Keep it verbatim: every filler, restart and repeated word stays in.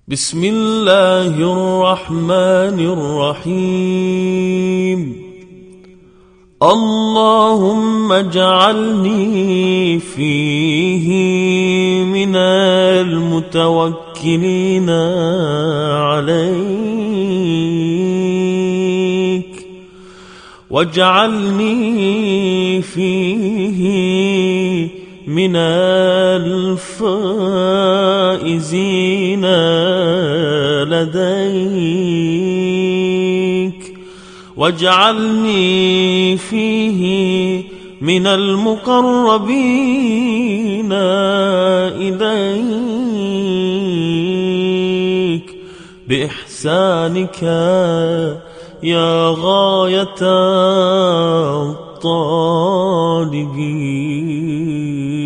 بسم الله الرحمن الرحيم. اللهم اجعلني فيه من المتوكلين عليك، واجعلني فيه من الفائزين لديك، واجعلني فيه من المقربين إليك بإحسانك يا غاية الطالبين.